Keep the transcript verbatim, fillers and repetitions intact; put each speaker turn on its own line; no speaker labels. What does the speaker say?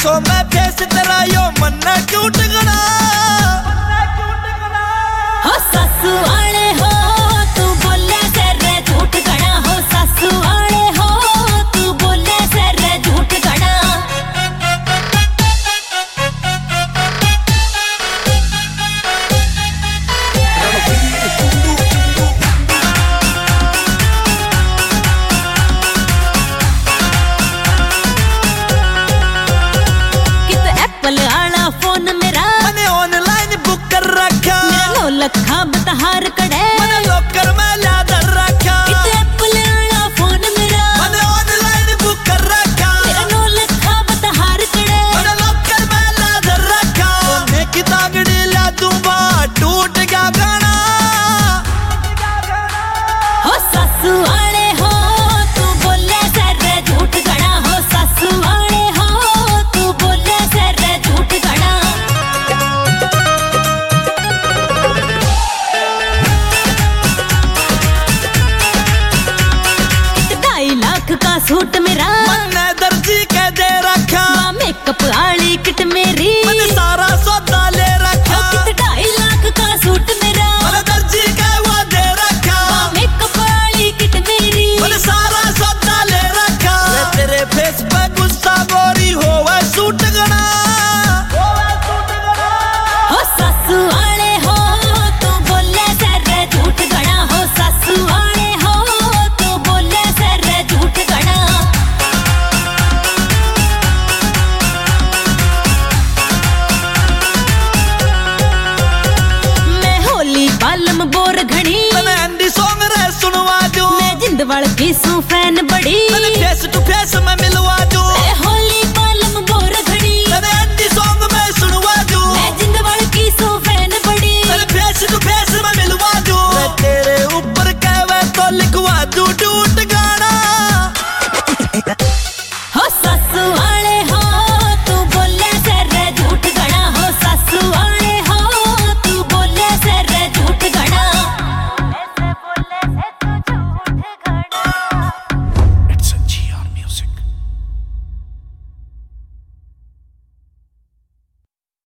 सो मैं फेस तेरा यो मन्ना क्यूट गना
हो सासू आले हो तू बोले तेरे झूठ गना हो सासू आले हो तू बोले तेरे झूठ गना लखा बतहार कड़े
मने लोकर में लादर रखा
किते एप्पल वाला फोन मेरा
मने ऑनलाइन बुक कर रखा
मेरा नो लखा बतहार कड़े
मने लोकर में लादर रखा सोने की तांगड़ी ला दूंगा टूट गया गाना
हो सासू आले हो तू बोले तेरे झूठ गना हो सासू आले हो तू बोले तेरे झूठ गना का सूट मेरा
मैंने दर्जी के दे रखा
मेकअप वाली किट मेरी
मैंने सारा सौदा ले रखा
ढाई लाख का सूट मेरा
मैंने दर्जी के वो दे रखा
मेकअप वाली किट मेरी
मैंने सारा सौदा ले रखा तेरे फेस पे गुस्सा गोरी हो वह सूट गना
हो सासू आले हो तू बोले तेरे झूठ गना हो सासू आले हो तू बोले तेरे झूठ गना मैं होली बालम बोर घड़ी
मैंने हिंदी सॉन्ग रे सुनवा दूं
मैं जिंदवाल की सू फैन बड़ी
मैंने फेस टू फेस